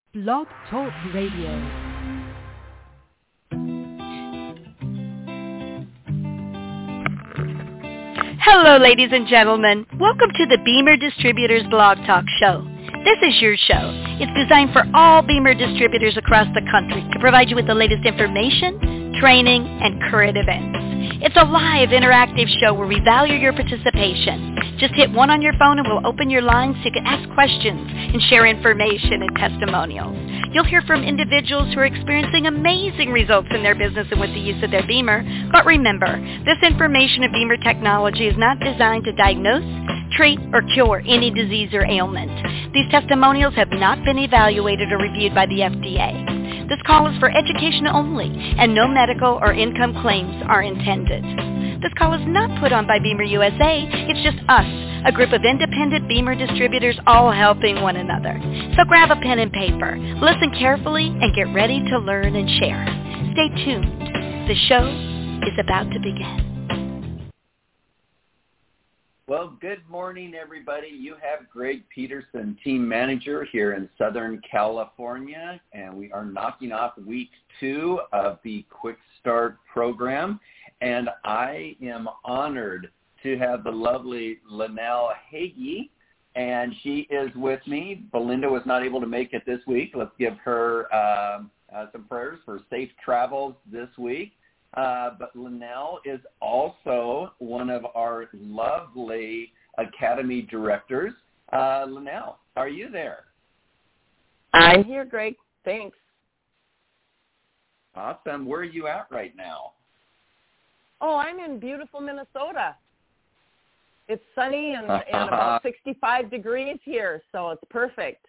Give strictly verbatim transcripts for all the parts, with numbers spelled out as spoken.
Blog Talk Radio. Hello, ladies and gentlemen. Welcome to the Beamer Distributors Blog Talk Show. This is your show. It's designed for all Beamer distributors across the country to provide you with the latest information, training, and current events. It's a live, interactive show where we value your participation. Just hit one on your phone and we'll open your lines so you can ask questions and share information and testimonials. You'll hear from individuals who are experiencing amazing results in their business and with the use of their Beamer. But remember, this information of Beamer technology is not designed to diagnose, treat, or cure any disease or ailment. These testimonials have not been evaluated or reviewed by the F D A. This call is for education only, and no medical or income claims are intended. This call is not put on by Beamer U S A. It's just us, a group of independent Beamer distributors all helping one another. So grab a pen and paper, listen carefully, and get ready to learn and share. Stay tuned. The show is about to begin. Well, good morning, everybody. You have Greg Peterson, team manager here in Southern California, and we are knocking off week two of the Quick Start program. And I am honored to have the lovely Linnell Hagee, and she is with me. Belinda was not able to make it this week. Let's give her uh, uh, some prayers for safe travels this week. Uh, but Linnell is also one of our lovely Academy directors. Uh, Linnell, are you there? I'm here, Greg. Thanks. Awesome. Where are you at right now? Oh, I'm in beautiful Minnesota. It's sunny and, and about sixty-five degrees here, so it's perfect.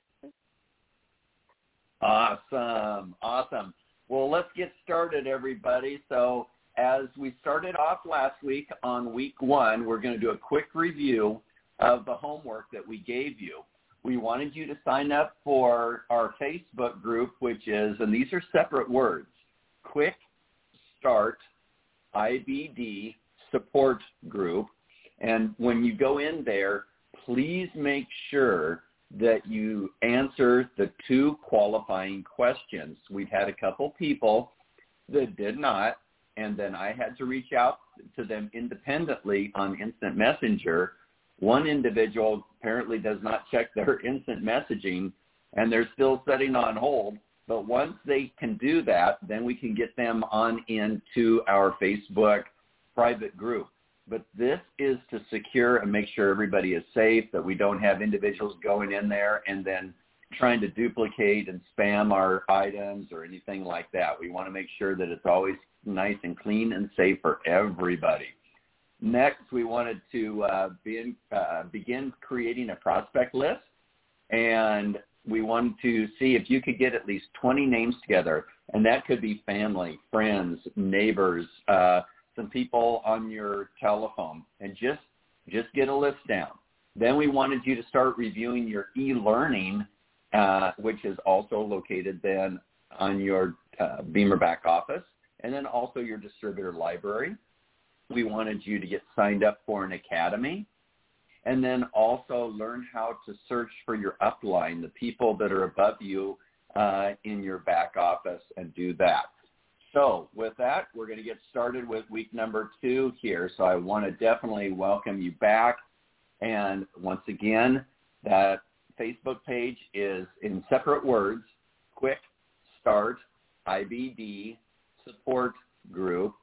Awesome. Awesome. Well, let's get started, everybody. So as we started off last week on week one, we're going to do a quick review of the homework that we gave you. We wanted you to sign up for our Facebook group, which is, and these are separate words, Quick Start I B D Support Group. And when you go in there, please make sure that you answer the two qualifying questions. We've had a couple people that did not, and then I had to reach out to them independently on Instant Messenger. One individual apparently does not check their instant messaging, and they're still sitting on hold. But once they can do that, then we can get them on into our Facebook private group. But this is to secure and make sure everybody is safe, that we don't have individuals going in there and then trying to duplicate and spam our items or anything like that. We want to make sure that it's always nice and clean and safe for everybody. Next, we wanted to uh, be in, uh, begin creating a prospect list, and we wanted to see if you could get at least twenty names together, and that could be family, friends, neighbors, uh, some people on your telephone, and just just get a list down. Then we wanted you to start reviewing your e-learning, uh, which is also located then on your uh, Beamer back office, and then also your distributor library. We wanted you to get signed up for an academy, and then also learn how to search for your upline, the people that are above you uh, in your back office, and do that. So with that, we're going to get started with week number two here. So I want to definitely welcome you back. And once again, that Facebook page is in separate words, Quick Start I B D Support Group.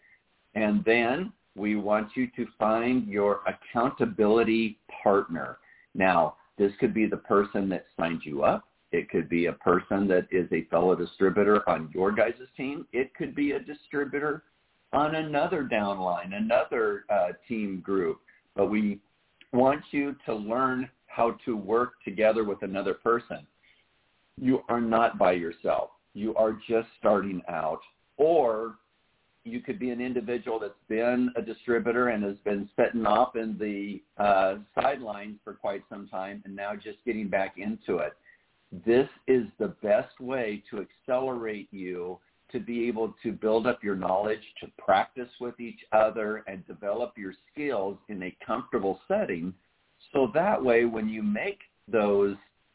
And then we want you to find your accountability partner. Now, this could be the person that signed you up. It could be a person that is a fellow distributor on your guys' team. It could be a distributor on another downline, another uh, team group. But we want you to learn how to work together with another person. You are not by yourself. You are just starting out. Or you could be an individual that's been a distributor and has been sitting off in the uh, sidelines for quite some time and now just getting back into it. This is the best way to accelerate you to be able to build up your knowledge, to practice with each other, and develop your skills in a comfortable setting. So that way, when you make those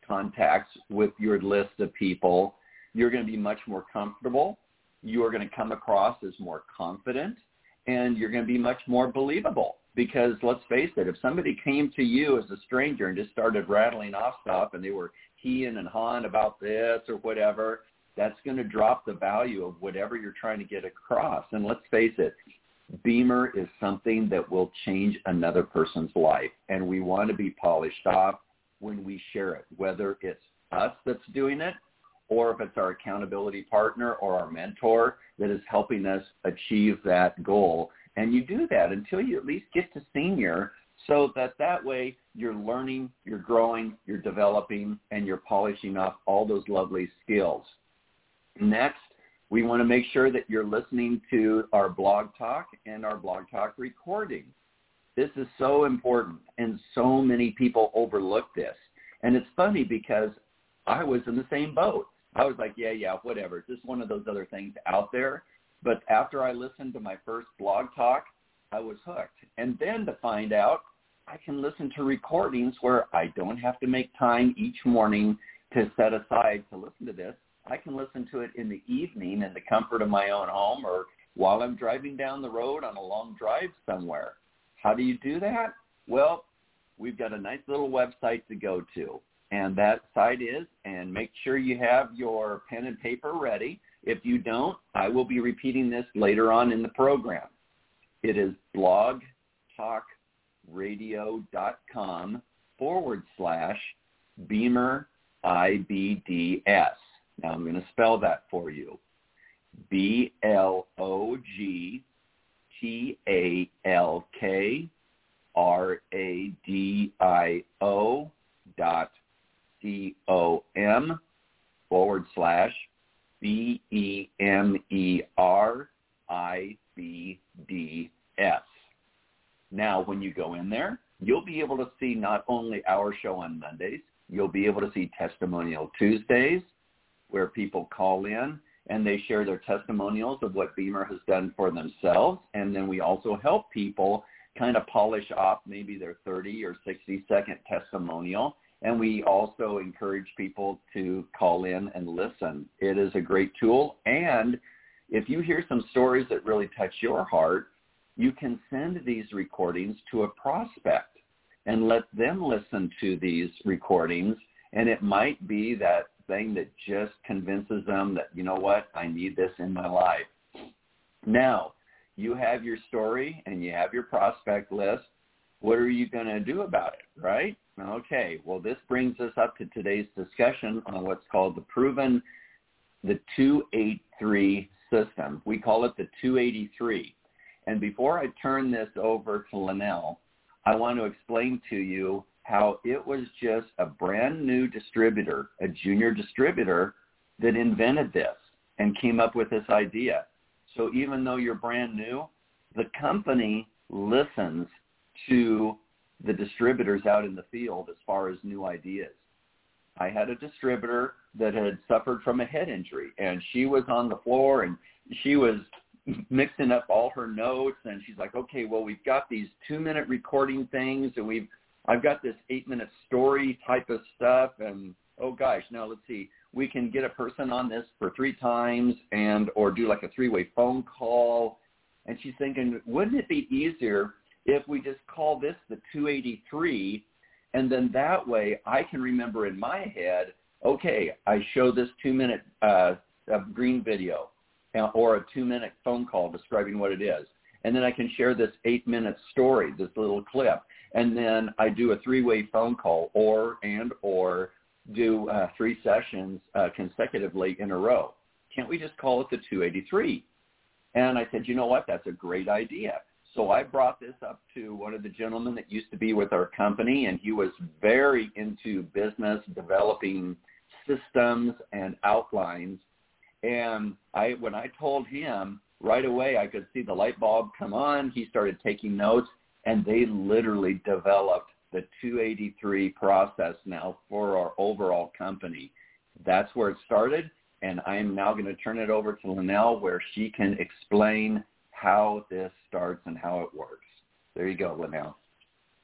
contacts with your list of people, you're going to be much more comfortable. You are going to come across as more confident, and you're going to be much more believable. Because let's face it, if somebody came to you as a stranger and just started rattling off stuff and they were heeing and hawing about this or whatever, that's going to drop the value of whatever you're trying to get across. And let's face it, Beamer is something that will change another person's life, and we want to be polished off when we share it, whether it's us that's doing it or if it's our accountability partner or our mentor that is helping us achieve that goal. And you do that until you at least get to senior, so that that way you're learning, you're growing, you're developing, and you're polishing off all those lovely skills. Next, we want to make sure that you're listening to our Blog Talk and our Blog Talk recording. This is so important, and so many people overlook this. And it's funny because I was in the same boat. I was like, yeah, yeah, whatever. It's just one of those other things out there. But after I listened to my first Blog Talk, I was hooked. And then to find out, I can listen to recordings where I don't have to make time each morning to set aside to listen to this. I can listen to it in the evening in the comfort of my own home, or while I'm driving down the road on a long drive somewhere. How do you do that? Well, we've got a nice little website to go to, and that site is, and make sure you have your pen and paper ready. If you don't, I will be repeating this later on in the program. It is blogtalkradio.com forward slash Beamer I B D S. Now I'm going to spell that for you. B L O G T A L K R A D I O dot C O M forward slash B E M E R I B D S. Now, when you go in there, you'll be able to see not only our show on Mondays, you'll be able to see Testimonial Tuesdays, where people call in and they share their testimonials of what Beamer has done for themselves. And then we also help people kind of polish off maybe their thirty or sixty second testimonial. And we also encourage people to call in and listen. It is a great tool. And if you hear some stories that really touch your heart, you can send these recordings to a prospect and let them listen to these recordings. And it might be that thing that just convinces them that, you know what, I need this in my life. Now, you have your story and you have your prospect list. What are you going to do about it, right? Okay, well, this brings us up to today's discussion on what's called the proven, the two eighty-three system. We call it the two eighty-three. And before I turn this over to Linnell, I want to explain to you how it was just a brand new distributor, a junior distributor, that invented this and came up with this idea. So even though you're brand new, the company listens to the distributors out in the field as far as new ideas. I had a distributor that had suffered from a head injury, and she was on the floor, and she was mixing up all her notes, and she's like, okay, well, we've got these two-minute recording things, and we've I've got this eight-minute story type of stuff, and oh gosh, now let's see, we can get a person on this for three times and or do like a three-way phone call. And she's thinking, wouldn't it be easier if we just call this the two eighty-three, and then that way I can remember in my head, okay, I show this two-minute uh, green video or a two-minute phone call describing what it is. And then I can share this eight-minute story, this little clip. And then I do a three-way phone call or and or do uh, three sessions uh, consecutively in a row. Can't we just call it the two eighty-three? And I said, you know what, that's a great idea. So I brought this up to one of the gentlemen that used to be with our company, and he was very into business, developing systems and outlines. And I, when I told him, right away I could see the light bulb come on. He started taking notes. And they literally developed the two eighty-three process now for our overall company. That's where it started, and I am now going to turn it over to Linnell, where she can explain how this starts and how it works. There you go, Linnell.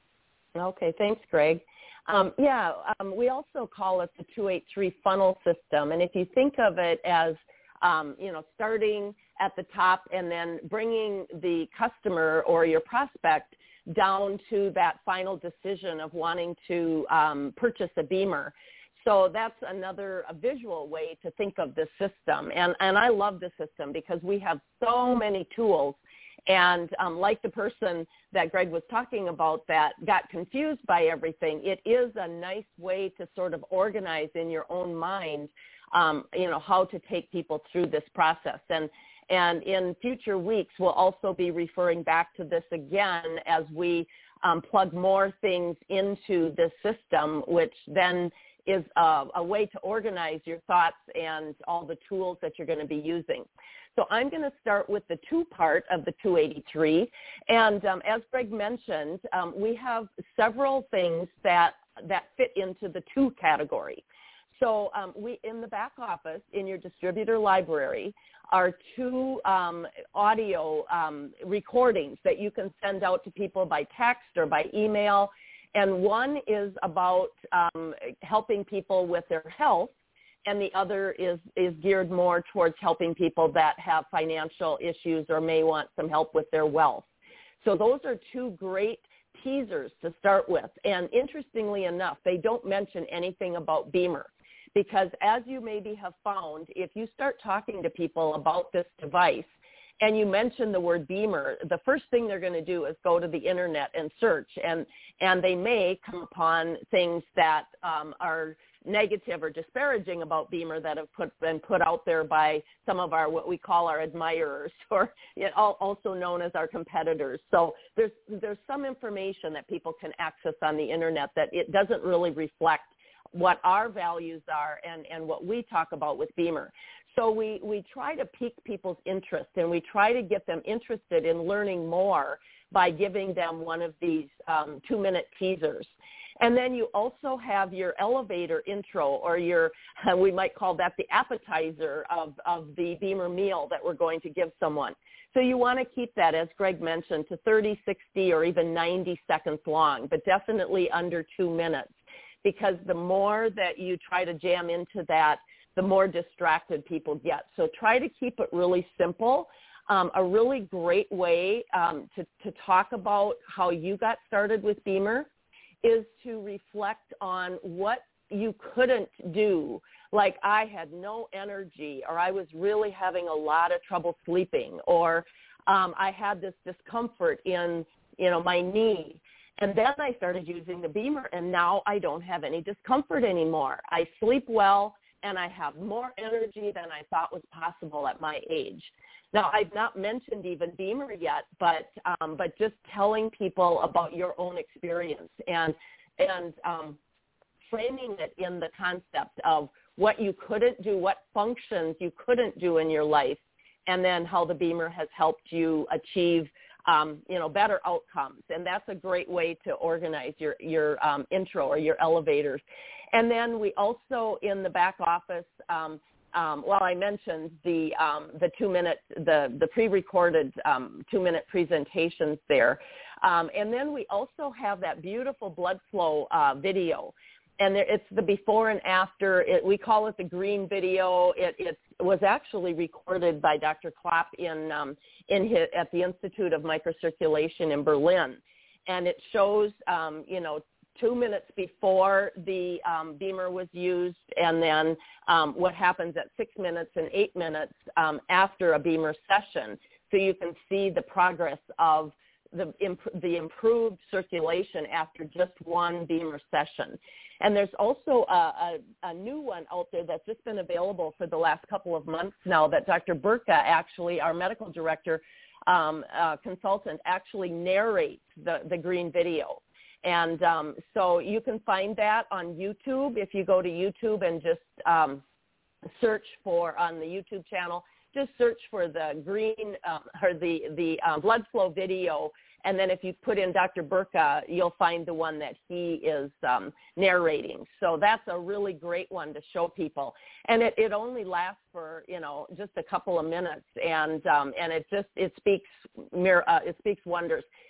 Okay, thanks, Greg. Um, yeah, um, we also call it the two eighty-three funnel system. And if you think of it as, um, you know, starting at the top and then bringing the customer or your prospect down to that final decision of wanting to um, purchase a Beamer. So that's another a visual way to think of this system. And, and I love this system because we have so many tools. And um, like the person that Greg was talking about that got confused by everything, it is a nice way to sort of organize in your own mind, um, you know, how to take people through this process. And and in future weeks, we'll also be referring back to this again as we um, plug more things into this system, which then is a, a way to organize your thoughts and all the tools that you're going to be using. So I'm going to start with the two part of the two eighty-three. And um, as Greg mentioned, um, we have several things that, that fit into the two category. So um, we, in the back office, in your distributor library, are two um, audio um, recordings that you can send out to people by text or by email. And one is about um, helping people with their health, and the other is, is geared more towards helping people that have financial issues or may want some help with their wealth. So those are two great teasers to start with. And interestingly enough, they don't mention anything about Beamer, because as you maybe have found, if you start talking to people about this device and you mention the word Beamer, the first thing they're going to do is go to the internet and search, and, and they may come upon things that um, are negative or disparaging about Beamer that have put, been put out there by some of our, what we call our admirers, or you know, also known as our competitors. So there's, there's some information that people can access on the internet that it doesn't really reflect what our values are and, and what we talk about with Beamer. So we, we try to pique people's interest, and we try to get them interested in learning more by giving them one of these um, two-minute teasers. And then you also have your elevator intro, or your, uh, we might call that the appetizer of, of the Beamer meal that we're going to give someone. So you want to keep that, as Greg mentioned, to thirty, sixty, or even ninety seconds long, but definitely under two minutes. Because the more that you try to jam into that, the more distracted people get. So try to keep it really simple. Um, a really great way um, to, to talk about how you got started with Beamer is to reflect on what you couldn't do. Like, I had no energy, or I was really having a lot of trouble sleeping, or um, I had this discomfort in, you know, my knee. And then I started using the Beamer, and now I don't have any discomfort anymore. I sleep well, and I have more energy than I thought was possible at my age. Now, I've not mentioned even Beamer yet, but um, but just telling people about your own experience and and um, framing it in the concept of what you couldn't do, what functions you couldn't do in your life, and then how the Beamer has helped you achieve Um, you know, better outcomes. And that's a great way to organize your, your um, intro or your elevators. And then we also, in the back office, um, um, well, I mentioned the um, the two-minute, the, the pre-recorded um, two-minute presentations there. Um, and then we also have that beautiful blood flow uh, video. And there, it's the before and after. It, we call it the green video. It, it was actually recorded by Doctor Klopp in, um, in his, at the Institute of Microcirculation in Berlin. And it shows, um, you know, two minutes before the um, Beamer was used, and then um, what happens at six minutes and eight minutes um, after a Beamer session. So you can see the progress of the, imp- the improved circulation after just one Beamer session. And there's also a, a, a new one out there that's just been available for the last couple of months now that Doctor Burka, actually, our medical director, um, uh, consultant, actually narrates the, the green video. And um, so you can find that on YouTube. If you go to YouTube and just um, search for, on the YouTube channel, just search for the green um, or the, the um, blood flow video. And then if you put in Doctor Burka, you'll find the one that he is um, narrating. So that's a really great one to show people. And it, it only lasts for, you know, just a couple of minutes. And um, and it just, it speaks, uh, it speaks wonders.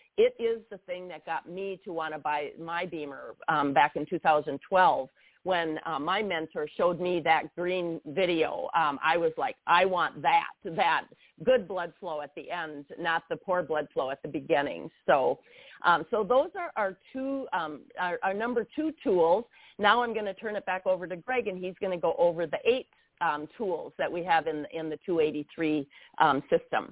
it is the thing that got me to want to buy my Beamer um, back in two thousand twelve. When uh, my mentor showed me that green video, um, I was like, I want that, that good blood flow at the end, not the poor blood flow at the beginning. So um, so those are our two, um, our, our number two tools. Now I'm going to turn it back over to Greg, and he's going to go over the eight um, tools that we have in, in the two eighty-three um, system.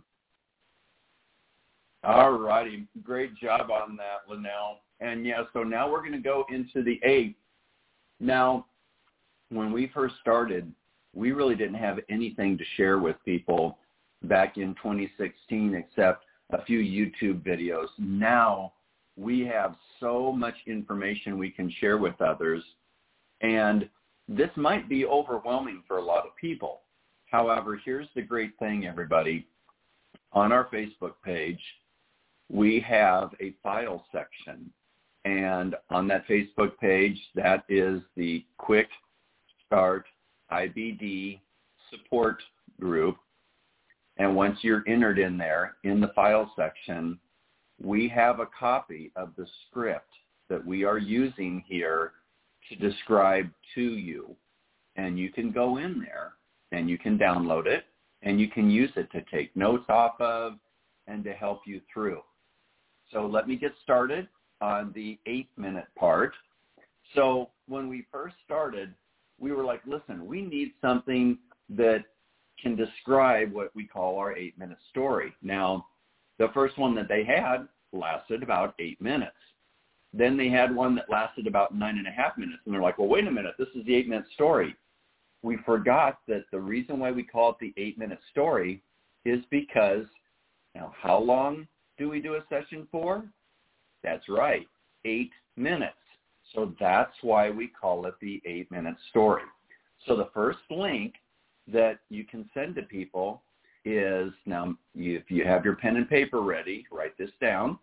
All righty. Great job on that, Linnell. And, yeah, so now we're going to go into the eight. Now, when we first started, we really didn't have anything to share with people back in twenty sixteen except a few YouTube videos. Now we have so much information we can share with others, and this might be overwhelming for a lot of people. However, here's the great thing, everybody. On our Facebook page, we have a file section. And on that Facebook page, that is the Quick Start I B D support group. And once you're entered in there, in the file section, we have a copy of the script that we are using here to describe to you. And you can go in there and you can download it and you can use it to take notes off of and to help you through. So let me get started on the eight-minute part. So when we first started, we were like, listen, we need something that can describe what we call our eight-minute story. Now, the first one that they had lasted about eight minutes. Then they had one that lasted about nine and a half minutes. And they're like, well, wait a minute, this is the eight-minute story. We forgot that the reason why we call it the eight-minute story is because, now, how long do we do a session for? That's right, eight minutes. So that's why we call it the eight-minute story. So the first link that you can send to people is, now if you have your pen and paper ready, write this down,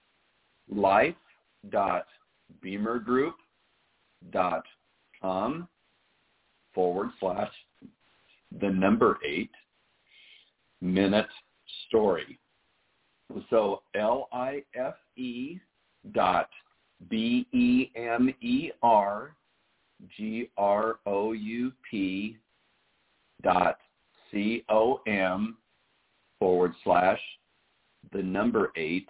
life.beamergroup.com forward slash the number eight minute story. So L I F E dot B E M E R G R O U P dot C O M forward slash the number eight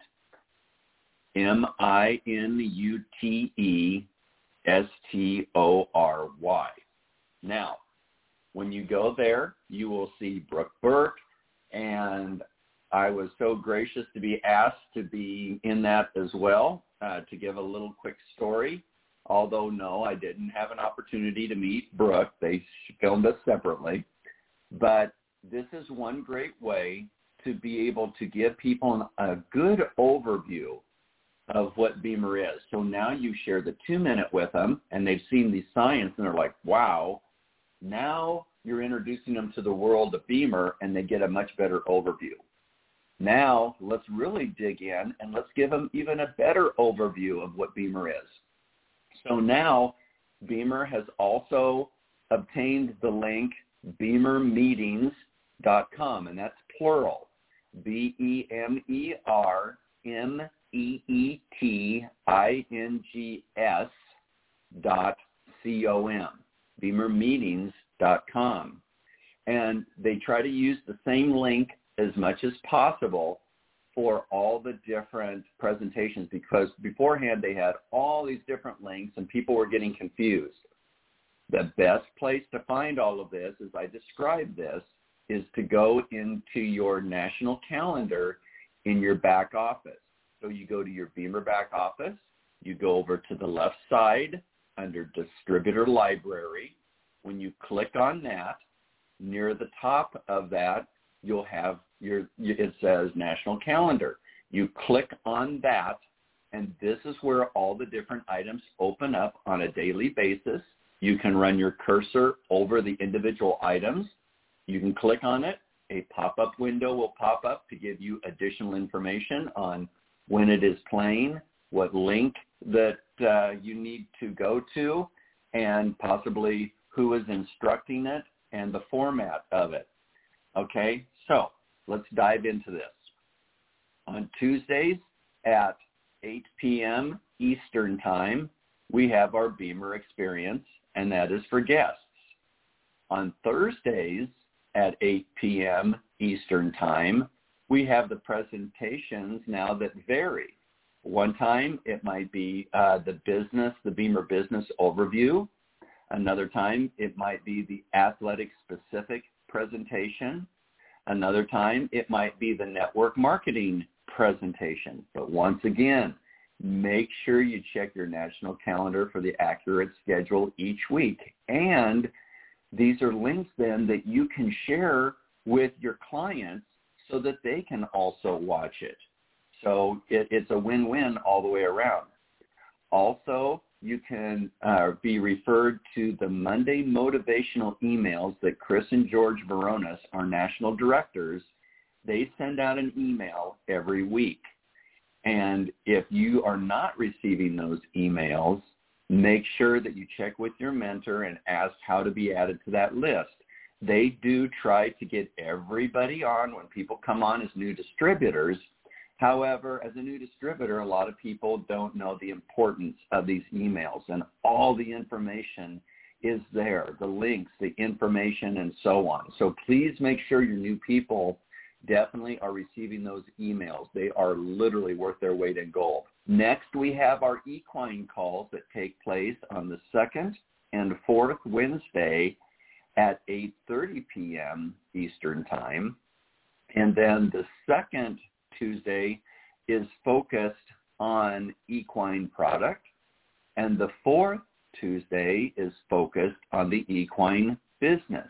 M I N U T E S T O R Y. Now, when you go there, you will see Brooke Burke, and I was so gracious to be asked to be in that as well, uh, to give a little quick story. Although, no, I didn't have an opportunity to meet Brooke. They filmed us separately. But this is one great way to be able to give people a good overview of what Beamer is. So now you share the two-minute with them, and they've seen the science, and they're like, wow. Now you're introducing them to the world of Beamer, and they get a much better overview. Now, let's really dig in, and let's give them even a better overview of what Beamer is. So now, Beamer has also obtained the link beamer meetings dot com, and that's plural, B E M E R M E E T I N G S dot C O M, beamer meetings dot com. And they try to use the same link as much as possible for all the different presentations, because beforehand they had all these different links and people were getting confused. The best place to find all of this, as I described this, is to go into your national calendar in your back office. So you go to your Beamer back office, you go over to the left side under Distributor Library. When you click on that, near the top of that, you'll have your, it says National Calendar. You click on that, and this is where all the different items open up on a daily basis. You can run your cursor over the individual items. You can click on it. A pop-up window will pop up to give you additional information on when it is playing, what link that uh, you need to go to, and possibly who is instructing it and the format of it. Okay, so let's dive into this. On Tuesdays at eight p.m. Eastern Time, we have our Beamer Experience, and that is for guests. On Thursdays at eight p.m. Eastern Time, we have the presentations now that vary. One time it might be uh, the business, the Beamer Business Overview. Another time it might be the athletic-specific presentation. Another time it might be the network marketing presentation. But once again, make sure you check your national calendar for the accurate schedule each week. And these are links then that you can share with your clients so that they can also watch it. So it, it's a win-win all the way around. Also, you can uh, be referred to the Monday motivational emails that Chris and George Veronis, our national directors, they send out an email every week. And if you are not receiving those emails, make sure that you check with your mentor and ask how to be added to that list. They do try to get everybody on when people come on as new distributors. However, as a new distributor, a lot of people don't know the importance of these emails, and all the information is there, the links, the information, and so on. So please make sure your new people definitely are receiving those emails. They are literally worth their weight in gold. Next, we have our equine calls that take place on the second and fourth Wednesday at eight thirty p.m. Eastern Time. And then the second Tuesday is focused on equine product, and the fourth Tuesday is focused on the equine business.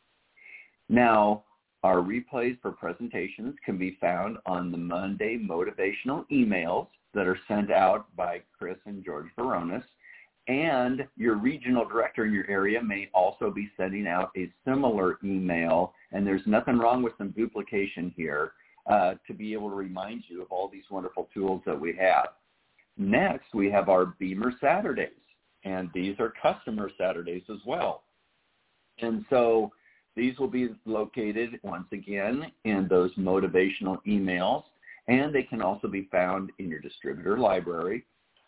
Now, our replays for presentations can be found on the Monday motivational emails that are sent out by Chris and George Veronis, and your regional director in your area may also be sending out a similar email, and there's nothing wrong with some duplication here uh, to be able to remind you of all these wonderful tools that we have. Next, we have our Beamer Saturdays, and these are customer Saturdays as well. And so these will be located, once again, in those motivational emails, and they can also be found in your distributor library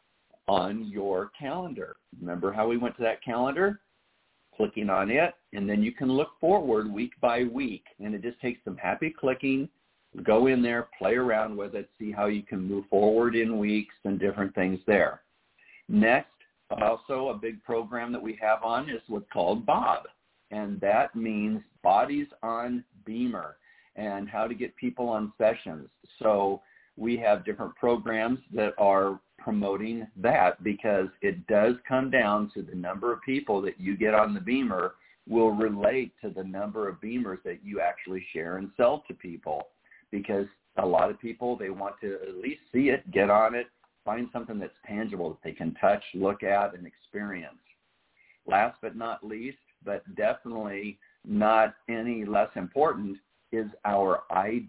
on your calendar. Remember how we went to that calendar? Clicking on it, and then you can look forward week by week, and it just takes some happy clicking. Go in there, play around with it, see how you can move forward in weeks and different things there. Next, also a big program that we have on is what's called Bob, and that means Bodies on Beamer and how to get people on sessions. So we have different programs that are promoting that, because it does come down to the number of people that you get on the Beamer will relate to the number of Beamers that you actually share and sell to people, because a lot of people, they want to at least see it, get on it, find something that's tangible that they can touch, look at, and experience. Last but not least, but definitely not any less important, is our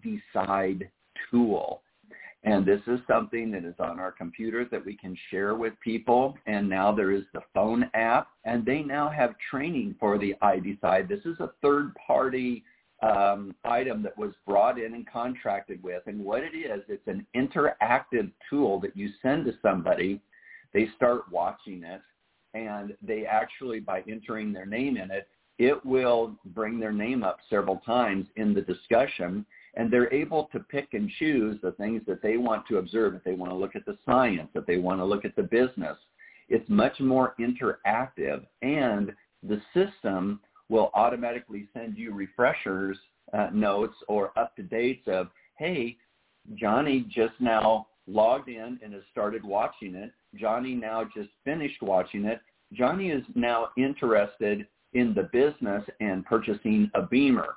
iDecide tool. And this is something that is on our computers that we can share with people. And now there is the phone app, and they now have training for the iDecide. This is a third-party um, item that was brought in and contracted with. And what it is, it's an interactive tool that you send to somebody. They start watching it, and they actually, by entering their name in it, it will bring their name up several times in the discussion, and they're able to pick and choose the things that they want to observe. If they want to look at the science, if they want to look at the business, it's much more interactive, and the system will automatically send you refreshers, uh, notes, or up-to-dates of, hey, Johnny just now logged in and has started watching it. Johnny now just finished watching it. Johnny is now interested in the business and purchasing a Beamer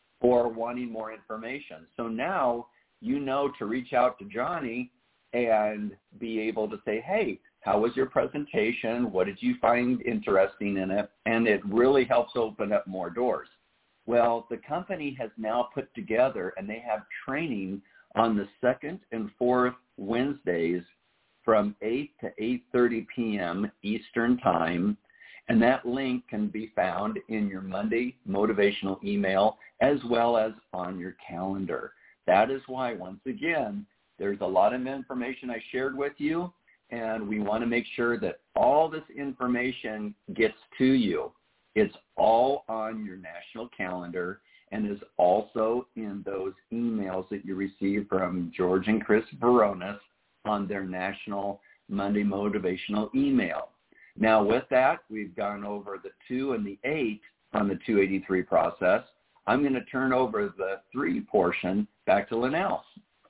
or wanting more information. So now you know to reach out to Johnny and be able to say, hey, how was your presentation? What did you find interesting in it? And it really helps open up more doors. Well, the company has now put together, and they have training on the second and fourth Wednesdays from eight to eight thirty p.m. Eastern Time. And that link can be found in your Monday motivational email as well as on your calendar. That is why, once again, There's a lot of information I shared with you, and we want to make sure that all this information gets to you. It's all on your national calendar and is also in those emails that you receive from George and Chris Veronis on their national Monday motivational email. Now, with that, we've gone over the two and the eight on the two eighty-three process. I'm going to turn over the three portion back to Lynelle.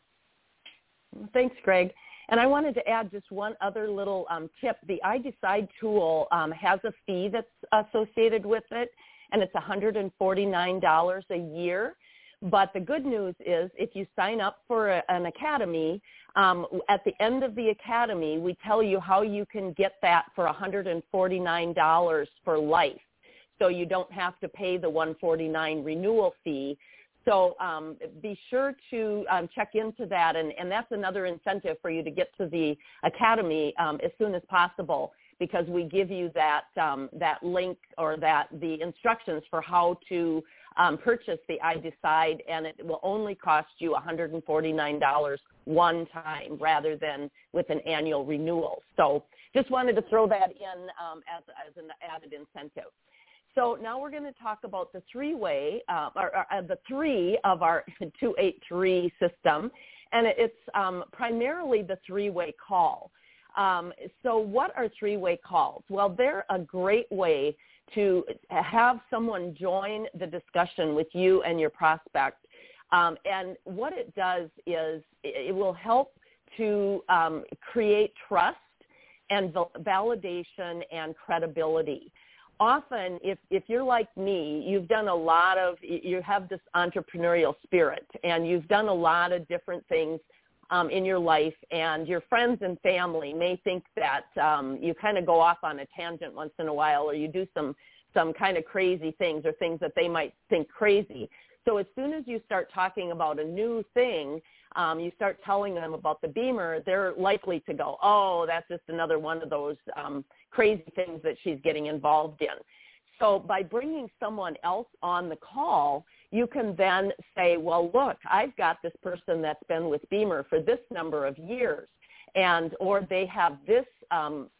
Thanks, Greg. And I wanted to add just one other little um, tip. The iDecide tool um, has a fee that's associated with it, and it's one hundred forty-nine dollars a year. But the good news is if you sign up for a, an academy, um, at the end of the academy, we tell you how you can get that for one hundred forty-nine dollars for life. So you don't have to pay the one hundred forty-nine dollars renewal fee. So um, be sure to um, check into that, and, and that's another incentive for you to get to the academy um, as soon as possible, because we give you that um, that link or that the instructions for how to um, purchase the iDecide, and it will only cost you one hundred forty-nine dollars one time rather than with an annual renewal. So just wanted to throw that in um, as, as an added incentive. So now we're going to talk about the three-way, uh, or, or the three of our two eighty-three system, and it's um, primarily the three-way call. Um, so what are three-way calls? Well, they're a great way to have someone join the discussion with you and your prospect. Um, and what it does is it will help to um, create trust and validation and credibility. Often, if, if you're like me, you've done a lot of, you have this entrepreneurial spirit, and you've done a lot of different things um, in your life, and your friends and family may think that um, you kind of go off on a tangent once in a while, or you do some, some kind of crazy things or things that they might think crazy. So as soon as you start talking about a new thing, um, you start telling them about the Beamer, they're likely to go, oh, that's just another one of those um, crazy things that she's getting involved in. So by bringing someone else on the call, you can then say, well, look, I've got this person that's been with Beamer for this number of years, and or they have this um,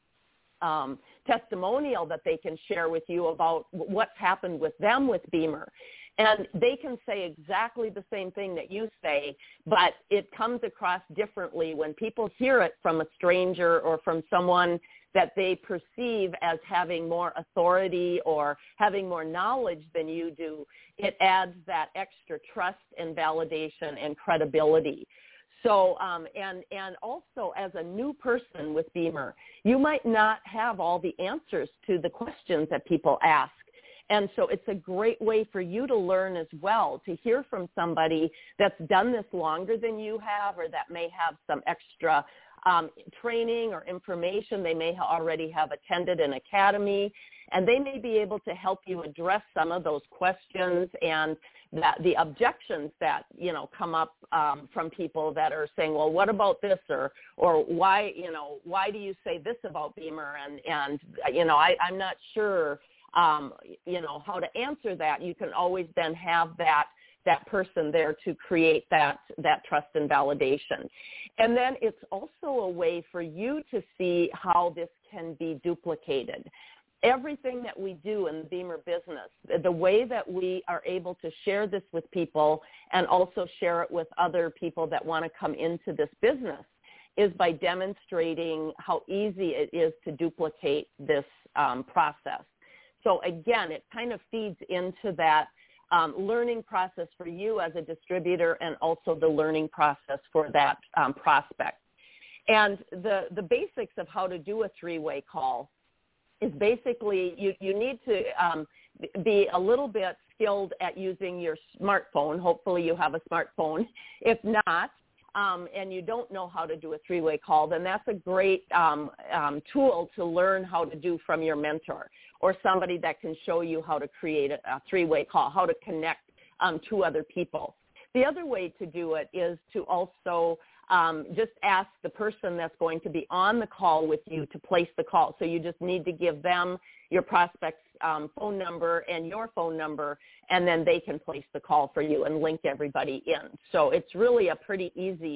um, testimonial that they can share with you about what's happened with them with Beamer. And they can say exactly the same thing that you say, but it comes across differently when people hear it from a stranger or from someone that they perceive as having more authority or having more knowledge than you do. It adds that extra trust and validation and credibility. So, um, and, and also as a new person with Beamer, you might not have all the answers to the questions that people ask. And so it's a great way for you to learn as well, to hear from somebody that's done this longer than you have, or that may have some extra um, training or information. They may ha- already have attended an academy, and they may be able to help you address some of those questions and that the objections that, you know, come up um, from people that are saying, well, what about this, or or why, you know, why do you say this about Beamer? And, and you know, I, I'm not sure. Um, you know, how to answer that. You can always then have that that person there to create that that trust and validation. And then it's also a way for you to see how this can be duplicated. Everything that we do in the Beamer business, the way that we are able to share this with people and also share it with other people that want to come into this business, is by demonstrating how easy it is to duplicate this um, process. So again, it kind of feeds into that um, learning process for you as a distributor, and also the learning process for that um, prospect. And the, the basics of how to do a three-way call is basically you, you need to um, be a little bit skilled at using your smartphone. Hopefully you have a smartphone. If not, Um, and you don't know how to do a three-way call, then that's a great um, um, tool to learn how to do from your mentor, or somebody that can show you how to create a, a three-way call, how to connect um, to other people. The other way to do it is to also um, just ask the person that's going to be on the call with you to place the call. So you just need to give them your prospect's um, phone number and your phone number, and then they can place the call for you and link everybody in. So it's really a pretty easy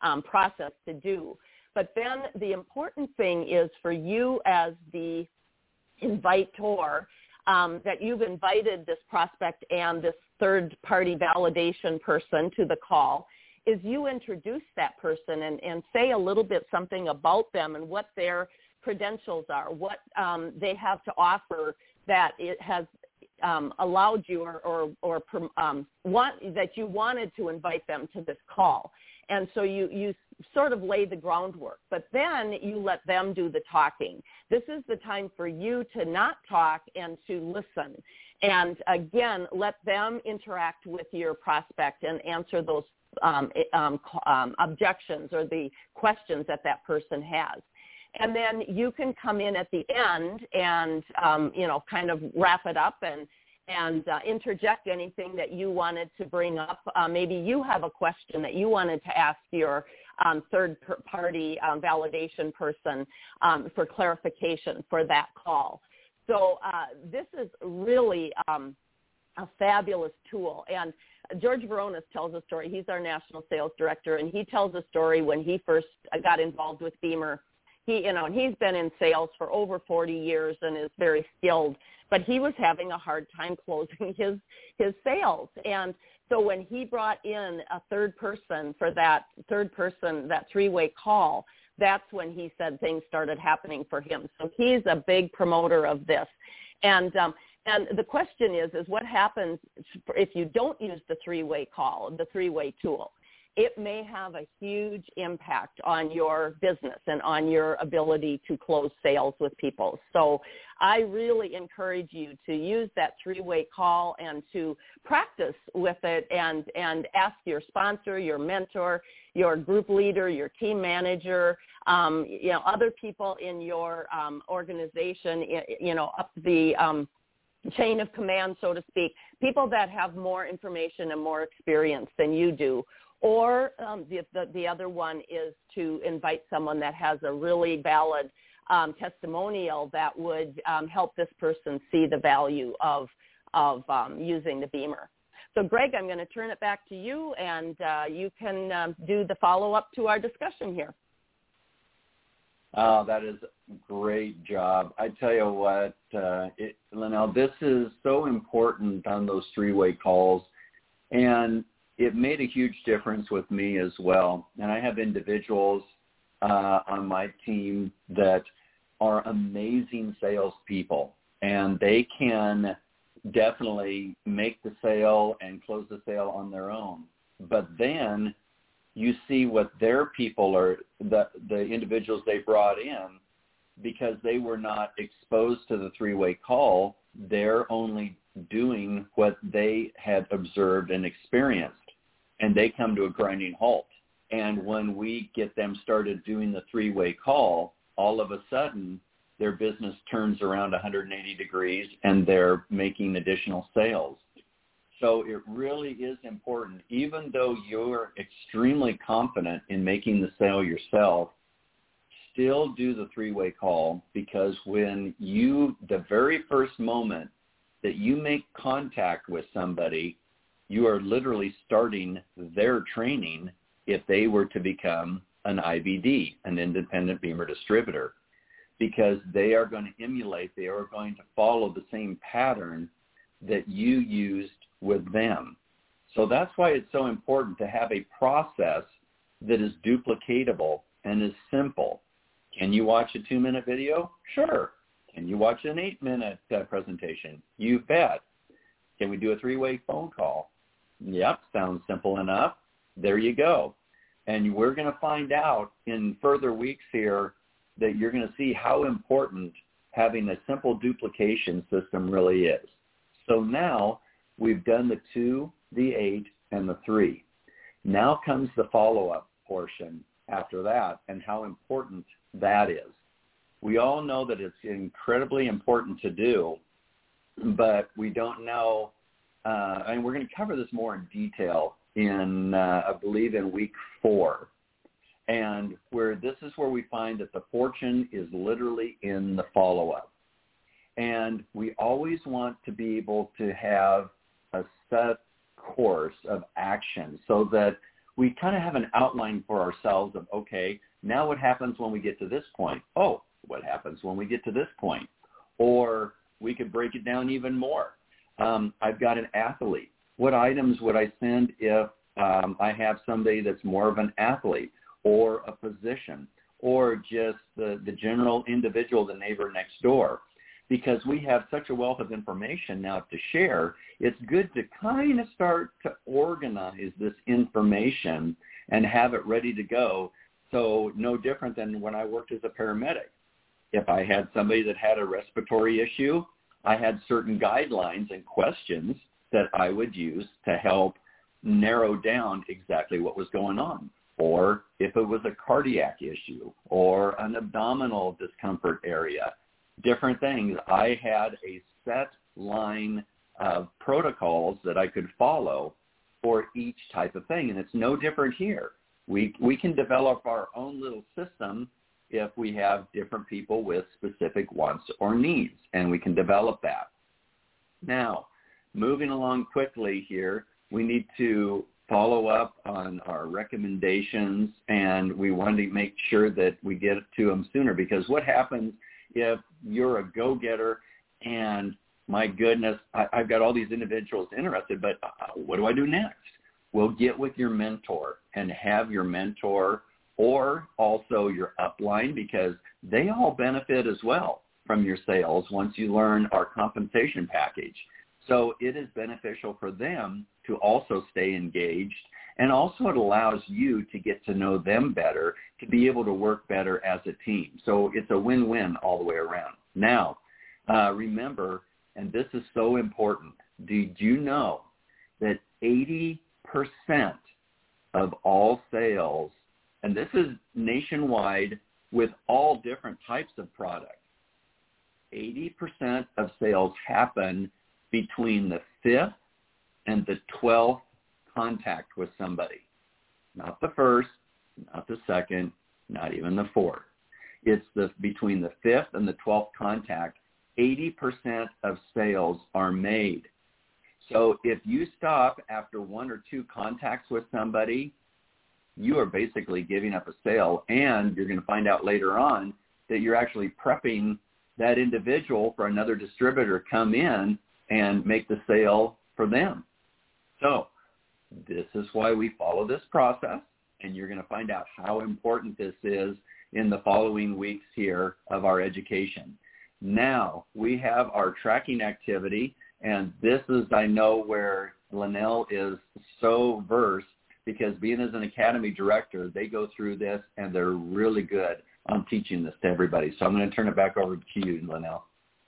um, process to do. But then the important thing is for you as the invitor, um, that you've invited this prospect and this third-party validation person to the call, is you introduce that person and, and say a little bit something about them and what their credentials are, what um, they have to offer that it has um, allowed you or, or, or um, want, that you wanted to invite them to this call. And so you, you sort of lay the groundwork, but then you let them do the talking. This is the time for you to not talk and to listen. And again, let them interact with your prospect and answer those um, um, um, objections or the questions that that person has. And then you can come in at the end and, um, you know, kind of wrap it up and and uh, interject anything that you wanted to bring up. Uh, maybe you have a question that you wanted to ask your um, third-party um, validation person um, for clarification for that call. So uh, this is really um, a fabulous tool. And George Veronis tells a story. He's our national sales director, and he tells a story when he first got involved with Beamer. He, you know, and he's been in sales for over forty years and is very skilled, but he was having a hard time closing his his sales. And so when he brought in a third person for that third person, that three-way call, that's when he said things started happening for him. So he's a big promoter of this. And um, and the question is, is what happens if you don't use the three-way call, the three-way tool? It may have a huge impact on your business and on your ability to close sales with people. So I really encourage you to use that three-way call and to practice with it and, and ask your sponsor, your mentor, your group leader, your team manager, um, you know, other people in your um, organization, you know, up the um, chain of command, so to speak, people that have more information and more experience than you do. Or um, the, the the other one is to invite someone that has a really valid um, testimonial that would um, help this person see the value of of um, using the Beamer. So, Greg, I'm going to turn it back to you, and uh, you can um, do the follow-up to our discussion here. Oh, that is a great job. I tell you what, uh, it, Linnell, this is so important on those three-way calls, and it made a huge difference with me as well. And I have individuals uh, on my team that are amazing salespeople, and they can definitely make the sale and close the sale on their own. But then you see what their people are, the, the individuals they brought in, because they were not exposed to the three-way call, they're only doing what they had observed and experienced, and they come to a grinding halt. And when we get them started doing the three-way call, all of a sudden their business turns around one hundred eighty degrees and they're making additional sales. So it really is important, even though you're extremely confident in making the sale yourself, still do the three-way call, because when you, the very first moment that you make contact with somebody, you are literally starting their training if they were to become an I B D, an independent Beamer distributor, because they are going to emulate, they are going to follow the same pattern that you used with them. So that's why it's so important to have a process that is duplicatable and is simple. Can you watch a two-minute video? Sure. Can you watch an eight-minute uh, presentation? You bet. Can we do a three-way phone call? Yep, sounds simple enough. There you go. And we're going to find out in further weeks here that you're going to see how important having a simple duplication system really is. So now we've done the two, the eight, and the three. Now comes the follow-up portion after that and how important that is. We all know that it's incredibly important to do, but we don't know, uh, and we're going to cover this more in detail in, uh, I believe, in week four. And where this is where we find that the fortune is literally in the follow-up. And we always want to be able to have a set course of action so that we kind of have an outline for ourselves of, okay, now what happens when we get to this point? Oh, what happens when we get to this point? Or we could break it down even more. Um, I've got an athlete. What items would I send if um, I have somebody that's more of an athlete or a physician or just the, the general individual, the neighbor next door? Because we have such a wealth of information now to share, it's good to kind of start to organize this information and have it ready to go. So no different than when I worked as a paramedic. If I had somebody that had a respiratory issue, I had certain guidelines and questions that I would use to help narrow down exactly what was going on. Or if it was a cardiac issue or an abdominal discomfort area, different things. I had a set line of protocols that I could follow for each type of thing, and it's no different here. We we can develop our own little system if we have different people with specific wants or needs, and we can develop that. Now, moving along quickly here, we need to follow up on our recommendations, and we want to make sure that we get to them sooner, because what happens if you're a go-getter and, my goodness, I, I've got all these individuals interested, but uh, what do I do next? Well, get with your mentor and have your mentor or also your upline, because they all benefit as well from your sales once you learn our compensation package. So it is beneficial for them to also stay engaged, and also it allows you to get to know them better, to be able to work better as a team. So it's a win-win all the way around. Now, uh, remember, and this is so important, did you know that eighty percent of all sales, and this is nationwide with all different types of products, eighty percent of sales happen between the fifth and the twelfth contact with somebody. Not the first, not the second, not even the fourth. It's the between the fifth and the twelfth contact, eighty percent of sales are made. So if you stop after one or two contacts with somebody, you are basically giving up a sale, and you're going to find out later on that you're actually prepping that individual for another distributor to come in and make the sale for them. So this is why we follow this process, and you're going to find out how important this is in the following weeks here of our education. Now, we have our tracking activity, and this is, I know, where Linnell is so versed, because being as an academy director, they go through this, and they're really good on teaching this to everybody. So I'm going to turn it back over to you, Linnell.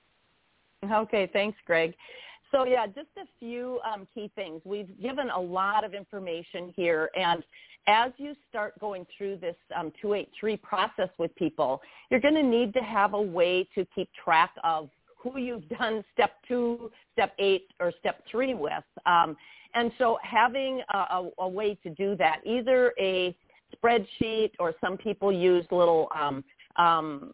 Okay, thanks, Greg. So, yeah, just a few um, key things. We've given a lot of information here, and as you start going through this um, two eighty-three process with people, you're going to need to have a way to keep track of who you've done step two, step eight, or step three with. Um, and so having a, a, a way to do that, either a spreadsheet, or some people use little um, um,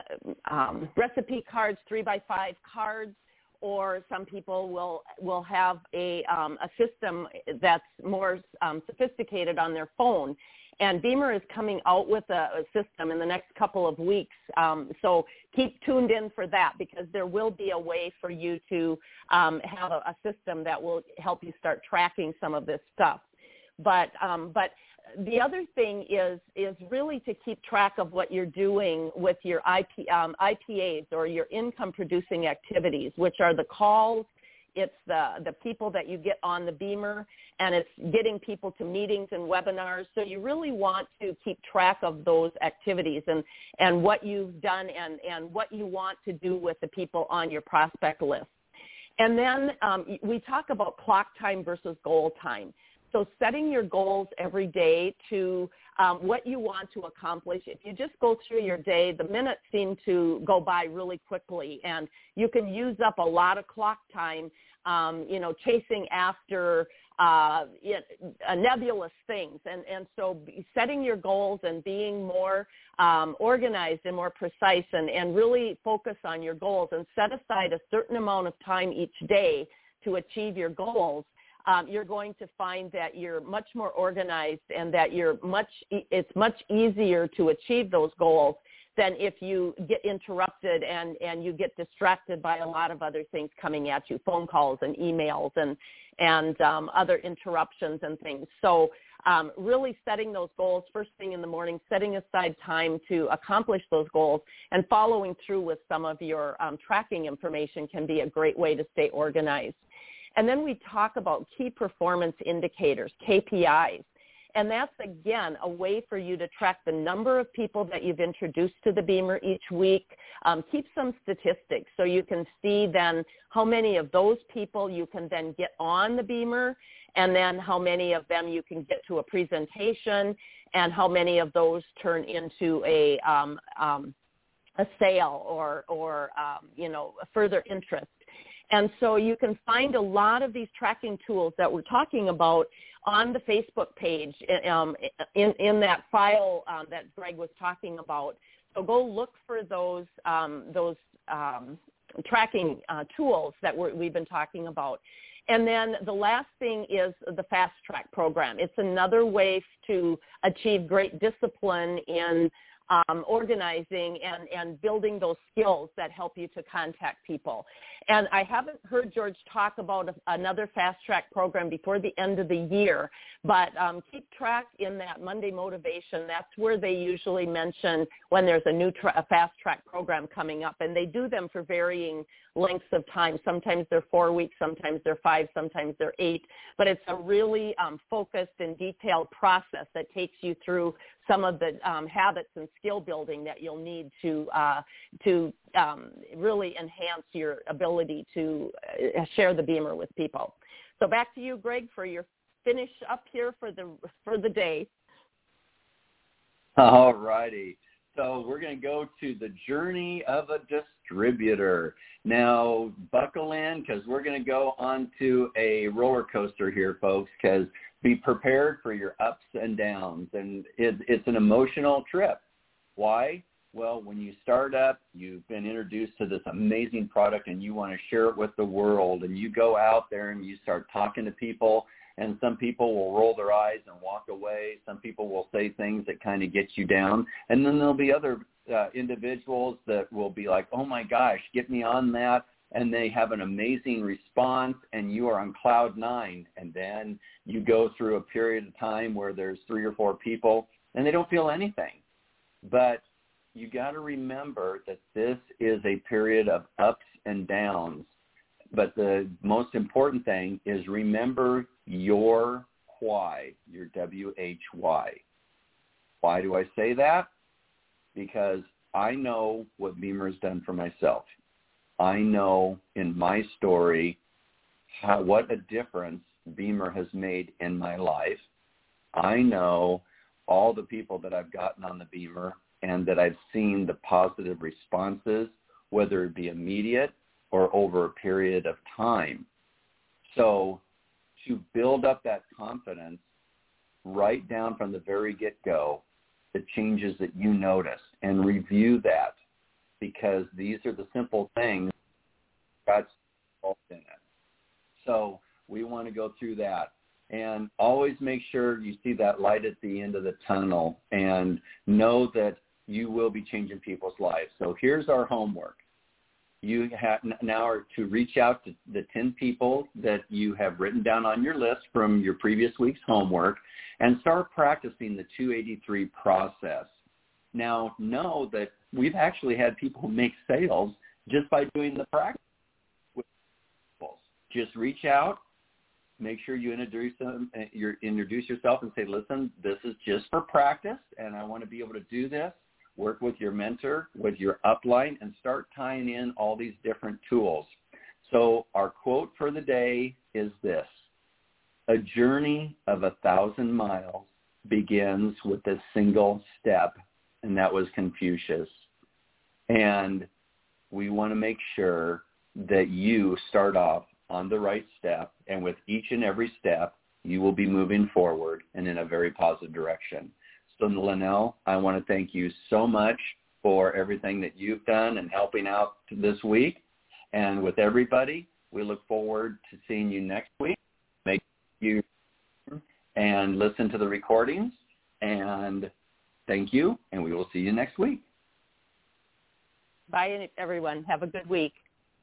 um, recipe cards, three by five cards, or some people will will have a um, a system that's more um, sophisticated on their phone. And Beamer is coming out with a, a system in the next couple of weeks. Um, so keep tuned in for that, because there will be a way for you to um, have a, a system that will help you start tracking some of this stuff. But um, but the other thing is is really to keep track of what you're doing with your I P, um, I P As, or your income producing activities, which are the calls, it's the, the people that you get on the Beamer, and it's getting people to meetings and webinars. So you really want to keep track of those activities and, and what you've done and, and what you want to do with the people on your prospect list. And then um, we talk about clock time versus goal time. So setting your goals every day to um, what you want to accomplish. If you just go through your day, the minutes seem to go by really quickly, and you can use up a lot of clock time, um, you know, chasing after uh, it, uh, nebulous things. And, and so setting your goals and being more um, organized and more precise, and, and really focus on your goals and set aside a certain amount of time each day to achieve your goals. um, you're going to find that you're much more organized and that you're much, it's much easier to achieve those goals than if you get interrupted and, and you get distracted by a lot of other things coming at you, phone calls and emails and, and um, other interruptions and things. So um, really setting those goals first thing in the morning, setting aside time to accomplish those goals, and following through with some of your um, tracking information can be a great way to stay organized. And then we talk about key performance indicators, K P Is. And that's, again, a way for you to track the number of people that you've introduced to the Beamer each week. Um, keep some statistics so you can see then how many of those people you can then get on the Beamer, and then how many of them you can get to a presentation, and how many of those turn into a um, um, a sale or, or um, you know, a further interest. And so you can find a lot of these tracking tools that we're talking about on the Facebook page um, in, in that file um, that Greg was talking about. So go look for those, um, those um, tracking uh, tools that we're, we've been talking about. And then the last thing is the Fast Track program. It's another way to achieve great discipline in Um, organizing and, and building those skills that help you to contact people. And I haven't heard George talk about a, another Fast Track program before the end of the year, but um, keep track in that Monday Motivation. That's where they usually mention when there's a new tra- a Fast Track program coming up, and they do them for varying lengths of time. Sometimes they're four weeks, sometimes they're five, sometimes they're eight, but it's a really um, focused and detailed process that takes you through some of the um, habits and skill building that you'll need to uh, to um, really enhance your ability to uh, share the Beamer with people. So back to you, Greg, for your finish up here for the for the day. All righty. So we're going to go to the journey of a distributor. Now, buckle in, because we're going to go onto a roller coaster here, folks, because be prepared for your ups and downs. And it, it's an emotional trip. Why? Well, when you start up, you've been introduced to this amazing product and you want to share it with the world, and you go out there and you start talking to people, and some people will roll their eyes and walk away. Some people will say things that kind of get you down. And then there'll be other uh, individuals that will be like, oh, my gosh, get me on that. And they have an amazing response, and you are on cloud nine. And then you go through a period of time where there's three or four people, and they don't feel anything. But you got to remember that this is a period of ups and downs. But the most important thing is remember your why, your W H Y. Why do I say that? Because I know what Beamer has done for myself. I know in my story how, what a difference Beamer has made in my life. I know all the people that I've gotten on the Beamer and that I've seen the positive responses, whether it be immediate or over a period of time. So to build up that confidence, write down from the very get-go the changes that you noticed and review that, because these are the simple things God's involved in it. So we want to go through that. And always make sure you see that light at the end of the tunnel and know that you will be changing people's lives. So here's our homework. You have now are to reach out to the ten people that you have written down on your list from your previous week's homework and start practicing the two eighty-three process. Now, know that we've actually had people make sales just by doing the practice with people. Just reach out, make sure you introduce them, you introduce yourself and say, listen, this is just for practice, and I want to be able to do this. Work with your mentor, with your upline, and start tying in all these different tools. So our quote for the day is this: a journey of a thousand miles begins with a single step, and that was Confucius. And we want to make sure that you start off on the right step, and with each and every step, you will be moving forward and in a very positive direction. So, Linnell, I want to thank you so much for everything that you've done and helping out this week. And with everybody, we look forward to seeing you next week. Make you and listen to the recordings. And thank you, and we will see you next week. Bye, everyone. Have a good week.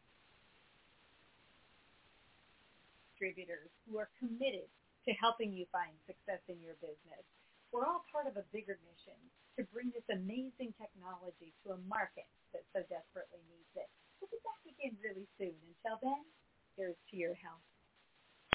Distributors who are committed to helping you find success in your business. We're all part of a bigger mission to bring this amazing technology to a market that so desperately needs it. We'll be back again really soon. Until then, here's to your health.